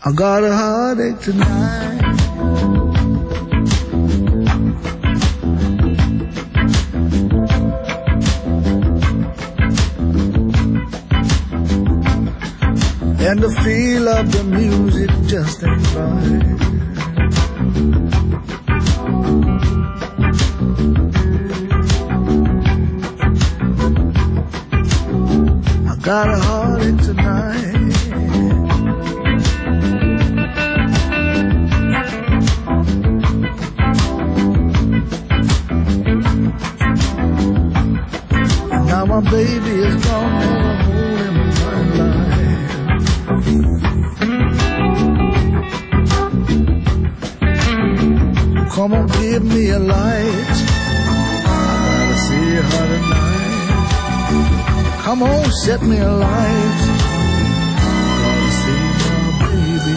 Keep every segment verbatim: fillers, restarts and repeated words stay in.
I got a heartache tonight. And the feel of the music just ain't right. I got a heartache tonight. Now my baby is gone and I'm holding my life. Come on, give me a light. I gotta see her tonight. Come on, set me a light. I gotta see my baby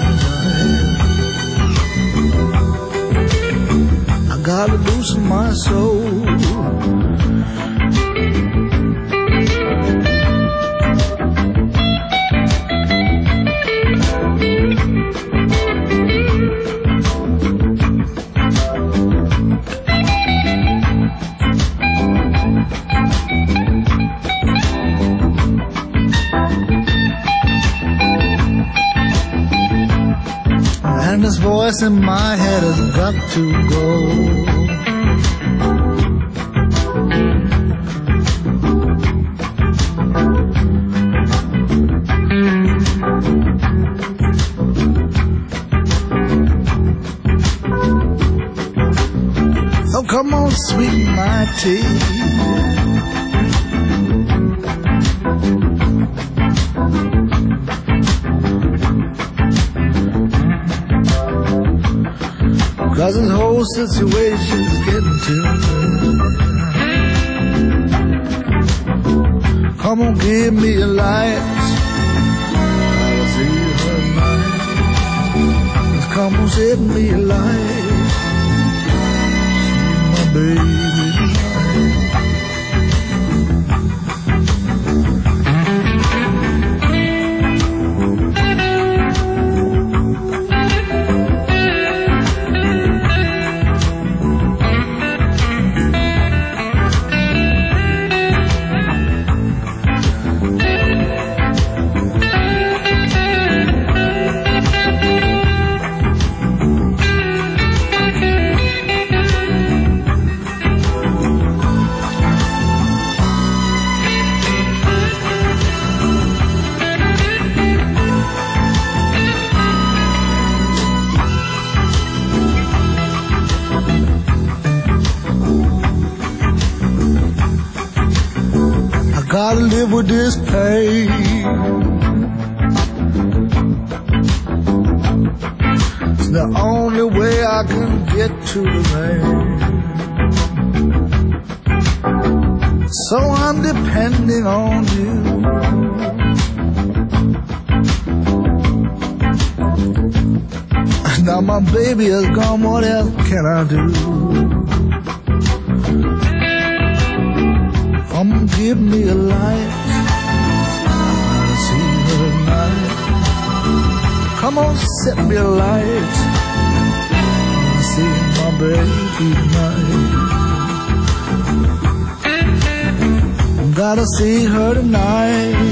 tonight. I gotta loosen my soul. And this voice in my head has got to go. So come on, sweeten my tea. Cause this whole situation's getting to me. Come on, give me a light. I'll see her tonight. Just come on, set me a light. See my baby gotta live with this pain. It's the only way I can get to the rain. So I'm depending on you. Now my baby is gone, what else can I do? Come on, give me a light. I wanna see her tonight. Come on, set me a light. I wanna see my baby tonight. Gotta see her tonight.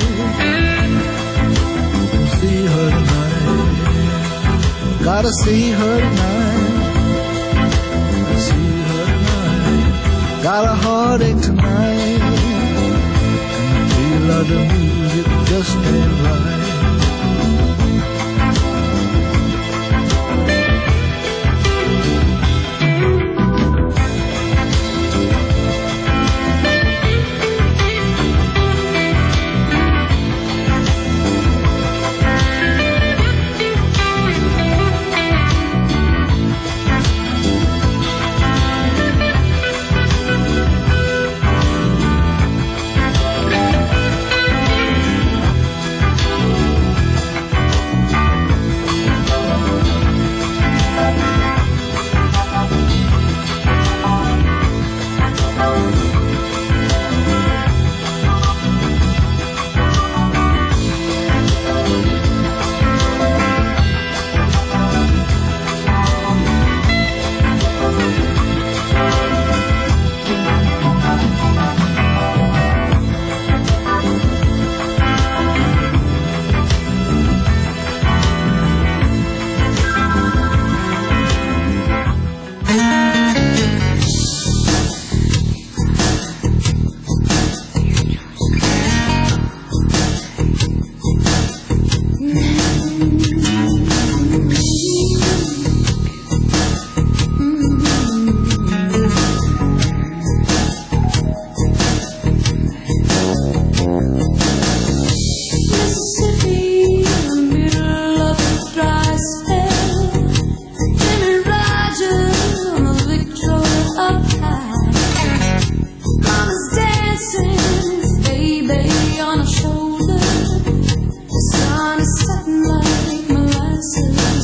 See her tonight. Gotta see her tonight. See her tonight. Got a heartache tonight. Love the music just ain't right.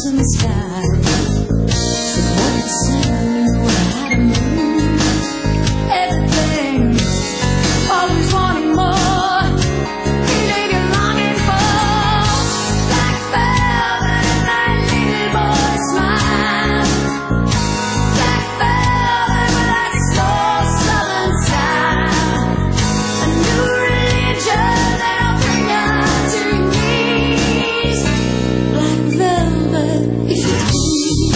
southern sky. But what it said knew how to move everything, always wanting more. He laid it longing for black velvet and that little boy smile. Black velvet with that slow southern style. A new religion that'll bring you to your knees. Black velvet, if you please.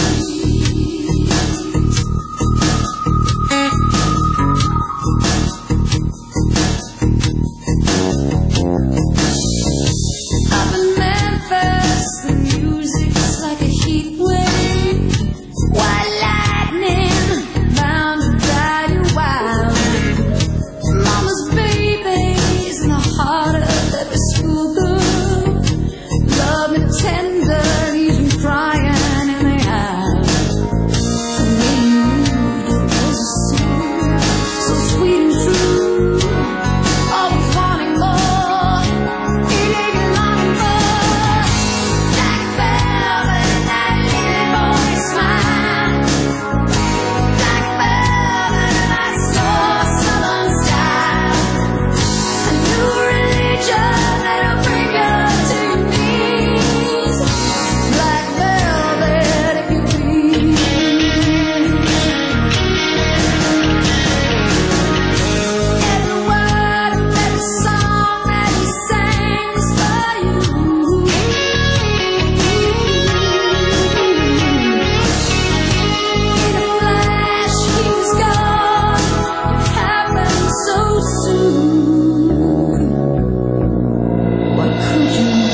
Up in Memphis, the music's like a heat wave. White lightning, bound to drive you wild. Mama's babies in the heart of every schoolgirl. Love me tender, he's been crying in the eye. And when you moved, it was a song so sweet and true. Always wanting more, he gave you longing for black velvet and that little boy smile. Black velvet and that slow southern style. A new religion that'll bring you to your knees. Black velvet, if you please. Every word of every song that he sang was for you. In a flash, he was gone. It happened so soon. What could you do?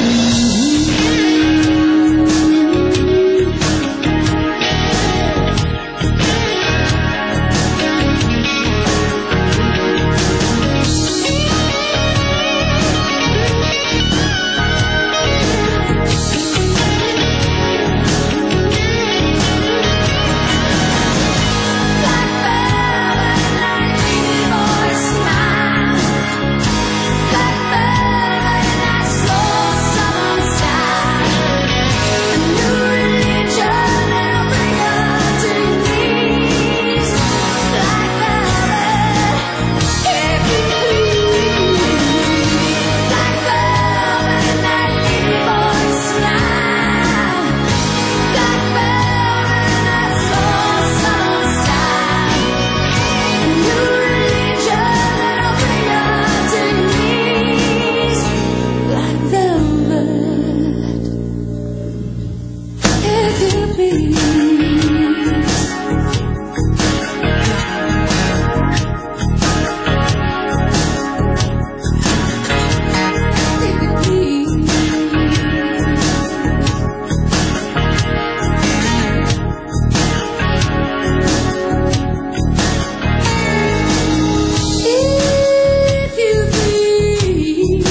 Black velvet and that little boy smile. Black velvet and that slow southern style. A new religion that'll bring you to your knees. Black velvet, if you please. Black velvet and that little boy smile. Black velvet and that slow southern style. A new religion that'll bring you to your knees. Black velvet, if you please. If you please. If you please.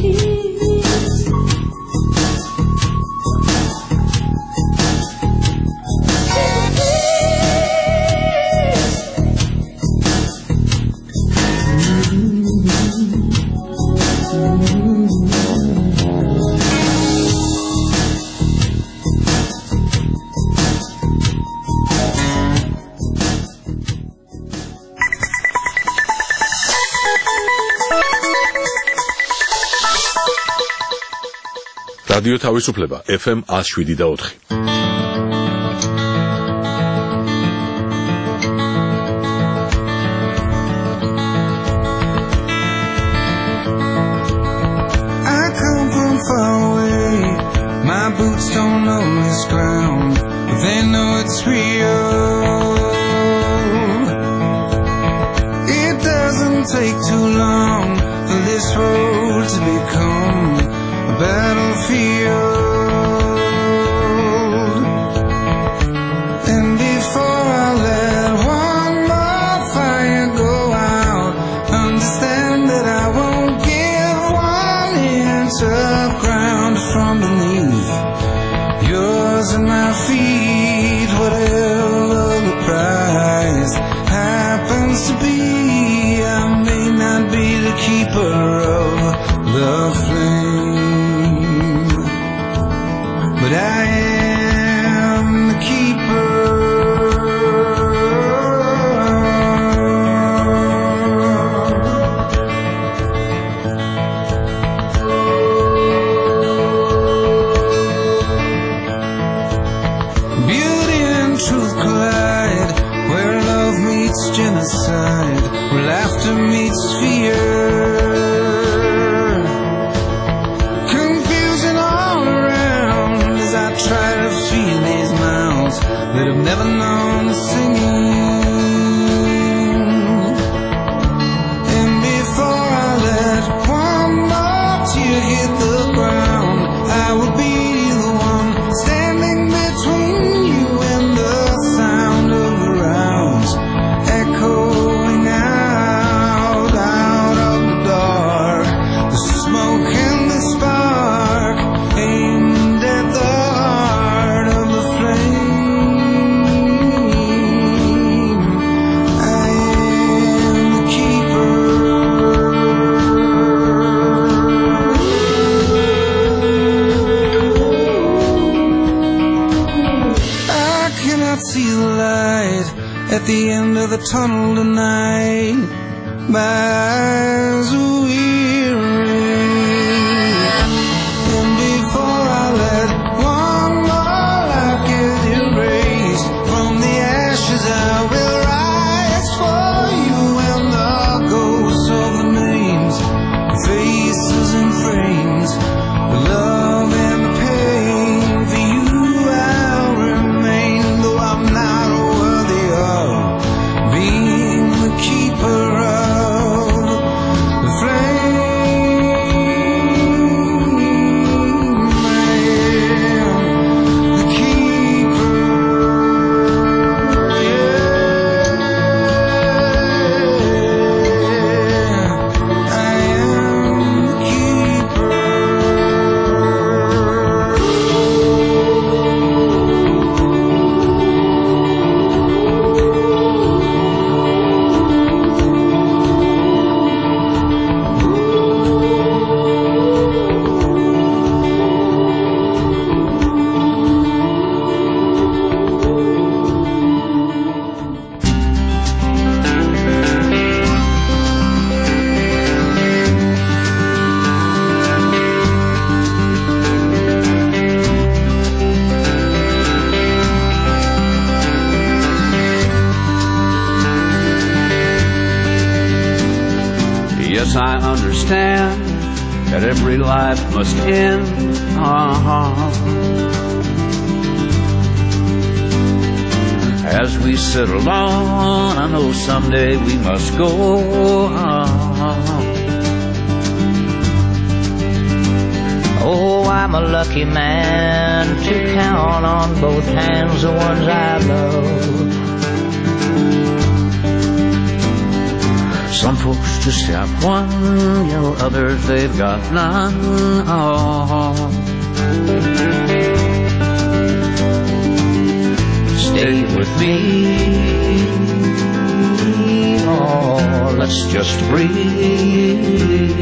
რადიო თავისუფლება ეფ ემ one oh seven და four. I come from far away. My boots don't know this ground, but they know it's real. It doesn't take too long for this road to become a battlefield. And before I let one more fire go out, understand that I won't give one inch of ground from beneath yours and my feet. Whatever the price happens to be, I may not be the keeper of the flame, but I am side where laughter meets fear. Confusion all around as I try to feel these mouths that have never known the singing. And before I let one more tear hit the ground, I will be the one standing between you and the sound of the rounds echoing out, out of the dark. The smoke and the spark aimed at the heart of the flame. I am the keeper. I cannot see the light at the end of the tunnel tonight. My eyes are weary. And before I let one more life get erased from the ashes, I will rise for you and the ghosts of the names, faces and frames, the love and the pain. For you I'll remain, though I'm not worthy of being the keeper of the flame. I am the keeper. Yeah, I am the keeper. Yes, I understand that every life must end. Uh-huh. As we settle on, I know someday we must go. Uh-huh. Oh, I'm a lucky man to count on both hands the ones I love. Some folks just have one, you know, others they've got none. Oh. Stay with me, oh, let's just breathe.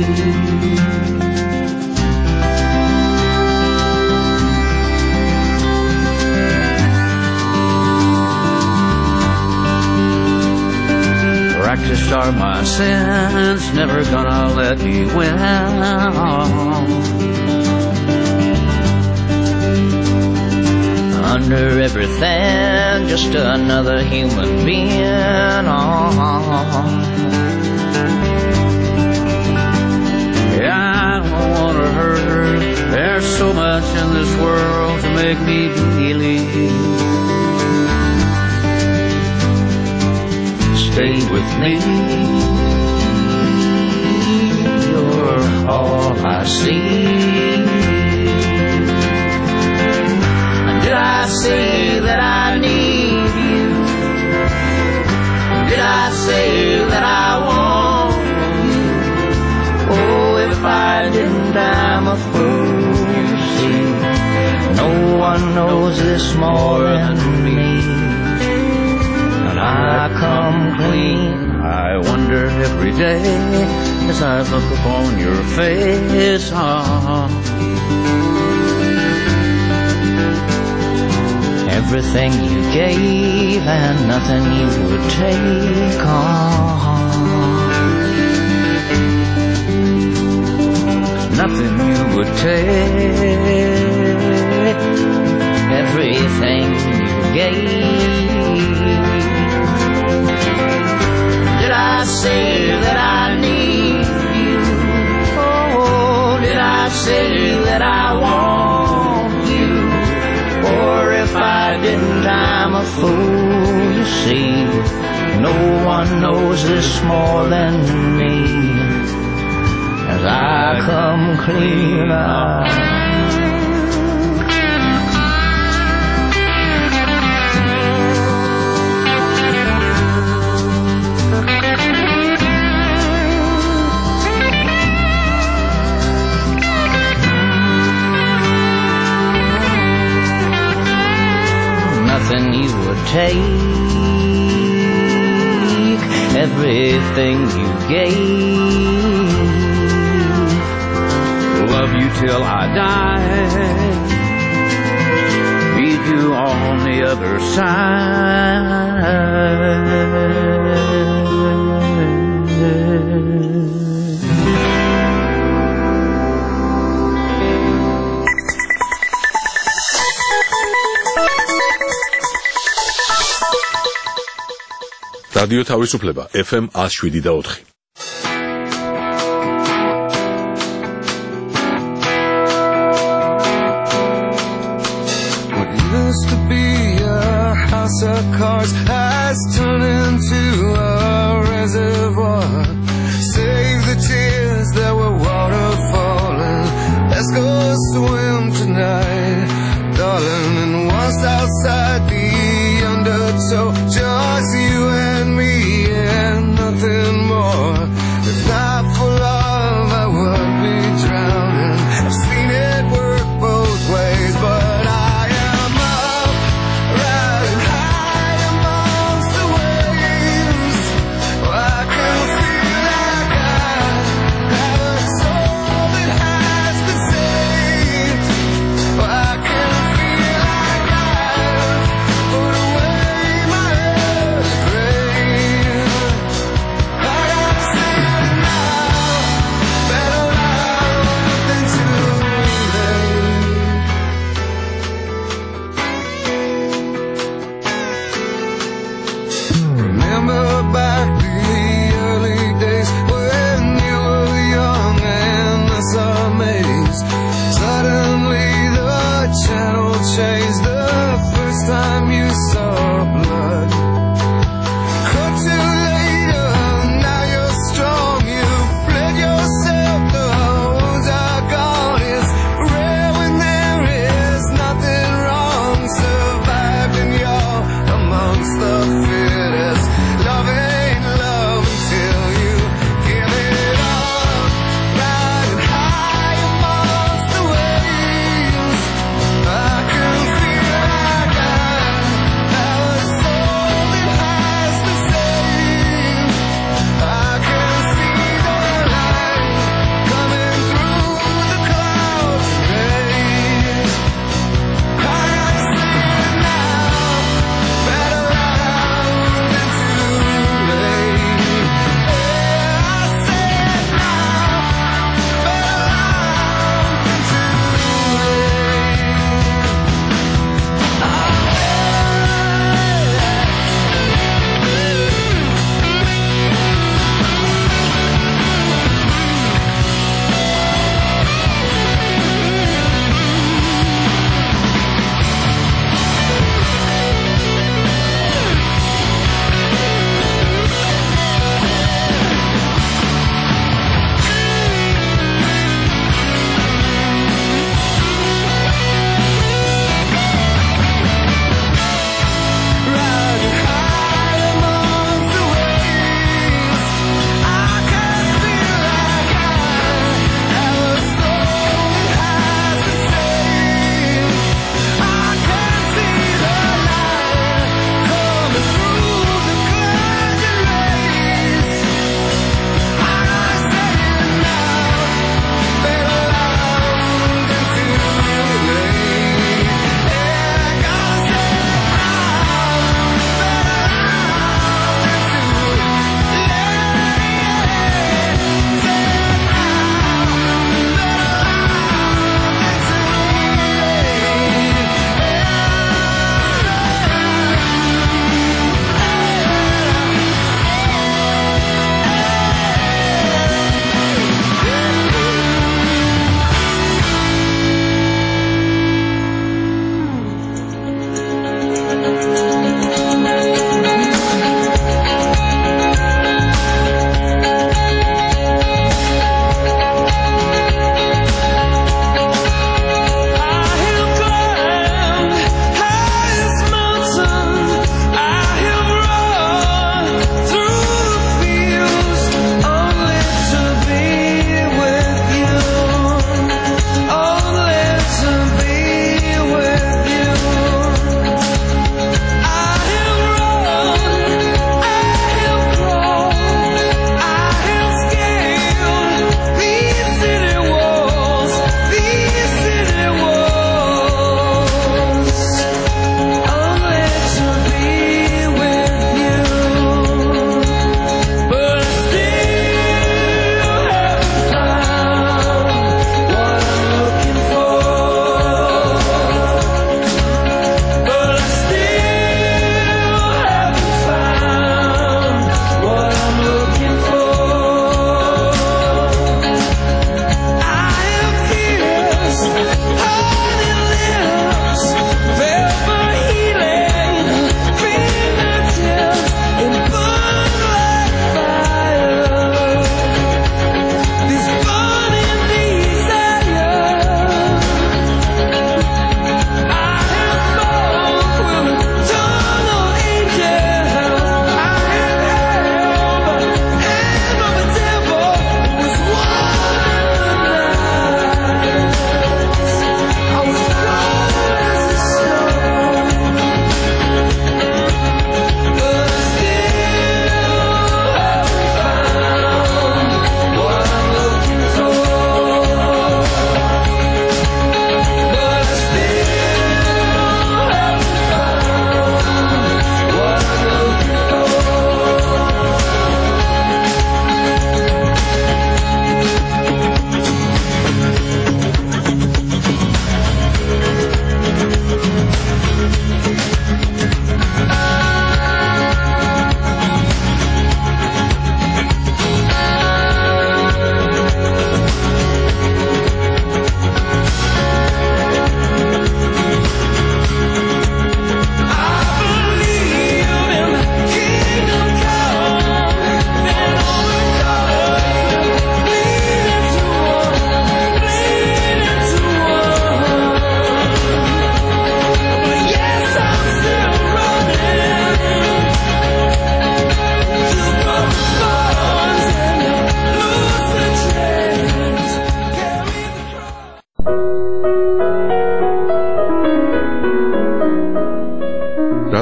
Practiced are my sins, never gonna let me win. Under everything, just another human being. Yeah, I don't wanna hurt her. There's so much in this world to make me believe. Stay with me, you're all I see. Did I say that I need you? Did I say that I want you? Oh, if I didn't, I'm a fool, you see. No one knows this more than me. I come clean. I wonder every day as I look upon your face. Oh. Everything you gave and nothing you would take on. Nothing you would take. Everything you gave. didn't, I'm a fool, you see. No one knows this more than me, as I come clean out. Nothing you would take, everything you gave. Love you till I die, meet you on the other side. რადიო თავისუფლება ეფ ემ one oh seven და four. What used to be a house of cards has turned into a reservoir. Save the tears that were water falling. Let's go swim tonight, darling. And once outside the undertow, just you and me and nothing more. If not for love, I would be drowning. I've seen it work both ways, but I am up, riding high amongst the waves. Oh, I can feel like I have a soul that has been saved. Oh, I can feel like I've put away my early grave. I gotta say it now, better loud than too late. Remember back the early days when you were young and us amazed. Suddenly the channel changed the first time you saw blood. Cut to later, now you're strong. You bled yourself, the wounds are gone. It's rare when there is nothing wrong. Surviving, you're amongst the fittest. Love ain't love until you give it up. Riding high amongst the waves, I can feel like I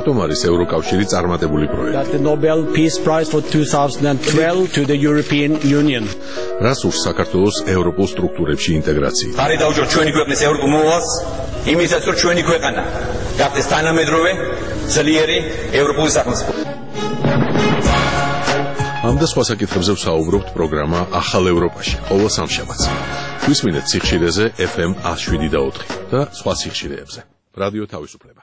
რატომ არის ევროკავშირი წარმატებული პროექტი? That the Nobel Peace Prize for two thousand twelve to the European Union. რას ურს საქართველოს ევროპულ სტრუქტურებში ინტეგრაცია? ხარი დაუჯეროთ ჩვენი ქვეყნის ევროპულ მოვალს, იმისაც რომ ჩვენი ქვეყანა გახდეს თანამედროვე, ძლიერი ევროპული სახელმწიფო. ამ და სხვა საკითხებზე ვსაუბრობთ პროგრამა ახალ ევროპაში, ყოველ სამშაბათს. გვისმინეთ სიხშირეზე ეფ ემ one oh seven და ოთხი და სხვა სიხშირეებზე. რადიო თავისუფლება.